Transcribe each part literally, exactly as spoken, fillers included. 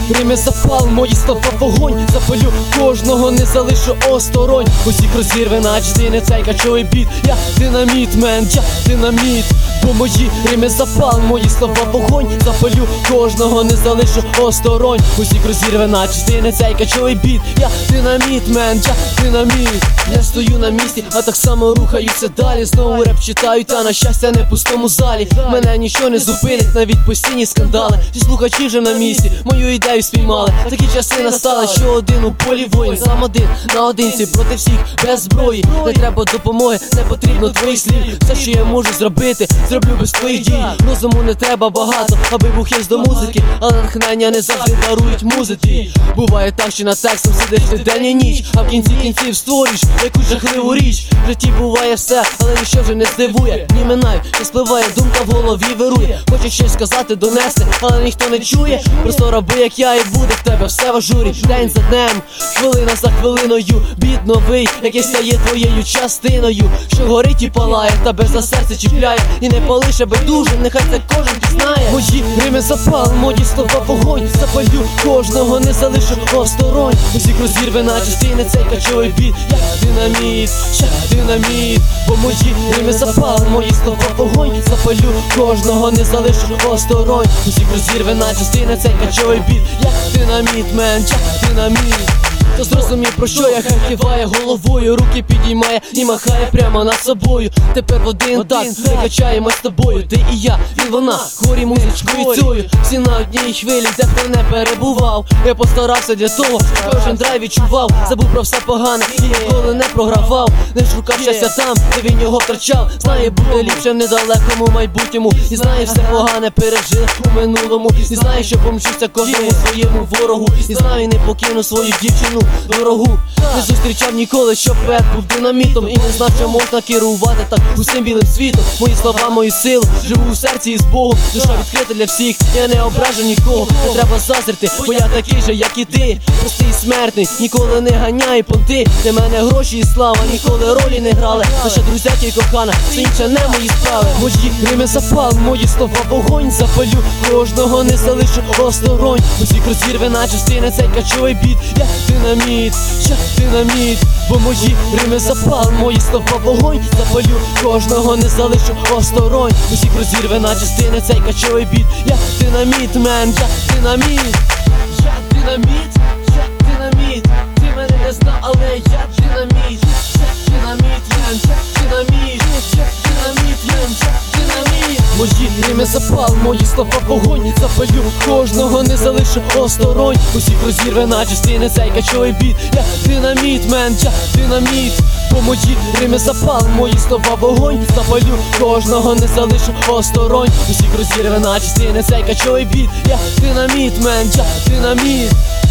рими запал, мої слова вогонь. Запалю кожного, не залишу осторонь. Усіх розірве на частини цей качовий біт. Я динаміт, мен, я динаміт. Бо мої рими запал, мої слова вогонь. Запалю кожного, не залишу осторонь. Усіх розірве на частини цей качовий біт. Я динаміт, мен, я динаміт. Я стою на місці, а так само рухаюся далі. Знову реп читаю, та на щастя не в пустому залі. Мене нічого не зупинить, навіть постійні скандали. Всі слухачі вже на місці, мою ідею спіймали. Такі часи настали, що один у полі воїн. Сам один, наодинці, проти всіх, без зброї. Не треба допомоги, не потрібно твоїх слів. Все, що я можу зробити, зроблю без твоїх дій. Розуму не треба багато, аби був хист до музики. Але натхнення не завжди дарують музики. Буває так, що над текстом сидиш ти день і ніч, а в кінці кінців створюєш якусь жахливу річ. В житті буває все, але ніщо вже не здивує. Ні минай, не спливає, думка в голові вирує. Хочеш щось сказати, донести, але ніхто не чує. Просто роби, як я, і буде в тебе все в ажурі. День за днем, хвилина за хвилиною. Біт новий, який стає твоєю частиною. Що горить і палає, тебе за серце чіпляє. І не полише байдужим, нехай це кожен пізнає. Мої рими запал, мої слова вогонь. Запалю кожного, не залишу осторонь. Усіх розірве на частини цей качовий біт. Я динаміт, я динаміт. Бо мої рими запал, мої слова вогонь. Запалю кожного, не залишу осторонь. Усіх розірве на частини цей качовий біт. Я динаміт, мен, я динаміт. Хто зрозумів, про що я, хай киває головою, руки підіймає і махає прямо над собою. Тепер в один так, ми качаємо з тобою. Ти і я, він, вона, хворі музичкою цю. Всі на одній хвилі, де хто не перебував. Я постарався для того, кожен драйв відчував. Забув про все погане і ніколи не програвав. Не шукав щастя там, де він його втрачав. Знає, буде ліпше в недалекому майбутньому. І знає, все погане пережив у минулому. І знає, що помчуся кожному своєму ворогу. І знаю, не покину свою дівчину дорогу. Не зустрічав ніколи, що поет був динамітом. І не знав, що можна керувати так усім білим світом. Мої слова, мою силу, живу у серці і з Богом. Душа відкрита для всіх, я не ображу нікого. Не треба заздрити, бо я такий же, як і ти. Простий і смертний, ніколи не ганяй понти. Для мене гроші і слава ніколи ролі не грали. Лише друзяки і кохана, все інше не мої справи. Мої рими запал, мої слова вогонь. Запалю кожного, не залишу осторонь. Усіх розірве на частини цей качовий біт. Я динаміт, я динаміт. Бо мої рими запал, мої слова вогонь. Запалю кожного, не залишу осторонь. Усіх розірве на частини цей качовий біт. Я динаміт, мен, я динаміт. Я динаміт, я динаміт. Ти мене не знав, але я динаміт. Я динаміт, мен, я динаміт. Я динаміт, мен, я динаміт. Мої рими запал, мої слова вогонь. Запалю кожного, не залишу осторонь. Усіх розірве на частини цей качовий біт. Я динаміт, мен, я динаміт. Бо мої рими запал, мої слова вогонь. Запалю кожного, не залишу осторонь. Усіх розірве на частини цей качовий біт. Я динаміт, мен, я динаміт.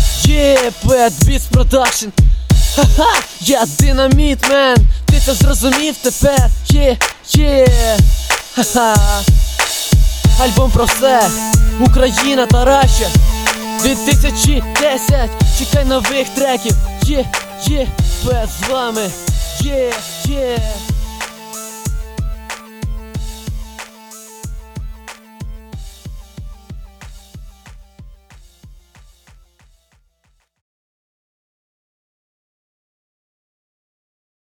Є, Pet Beats Production. Ха-ха, я динаміт, мен. Ти це зрозумів тепер? Є, є. Ха-ха. Альбом про все, Україна та Рашя. дві тисячі десять, чекай нових треків. Є, є, Пет з вами. Є, є.